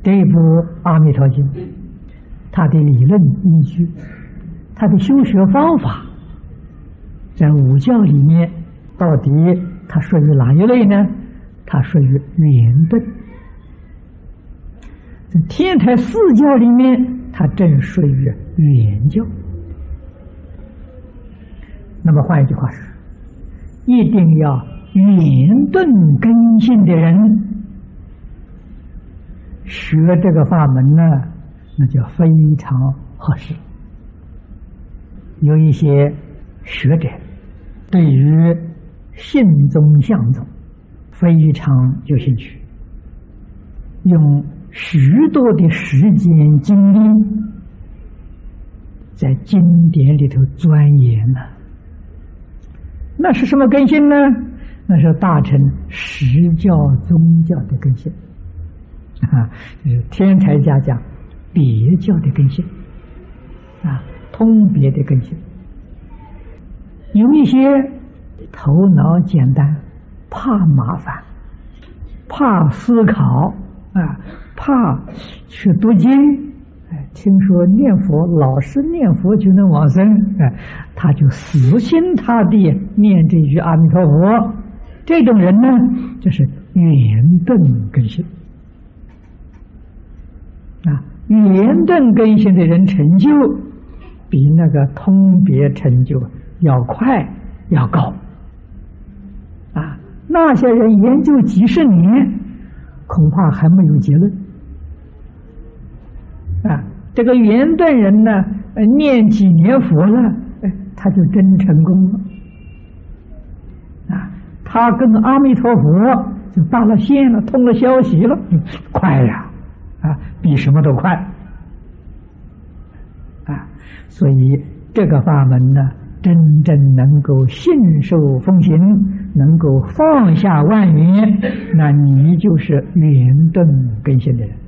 这部《阿弥陀经》，它的理论依据，它的修学方法，在五教里面，到底它属于哪一类呢？它属于圆顿。在天台四教里面，它正属于圆教。那么换一句话说，一定要圆顿根性的人学这个法门呢，那就非常合适。有一些学者对于信宗相宗非常有兴趣，用许多的时间精力在经典里头钻研了。那是什么根性呢？那是大乘实教宗教的根性啊，就是天台家讲别教的根性啊，通别的根性。有一些头脑简单，怕麻烦，怕思考啊，怕去读经。听说念佛，老是念佛就能往生，他就死心塌地念这句阿弥陀佛。这种人呢，就是圆顿根性啊。圆顿根性的人成就，比那个通别成就要快要高啊。那些人研究几十年，恐怕还没有结论啊。这个圆顿人呢，念几年佛了，他就真成功了啊！他跟阿弥陀佛就搭了线了，通了消息了，快呀！啊，比什么都快啊！所以这个法门呢，真正能够信受奉行，能够放下万缘，那你就是圆顿根性的人。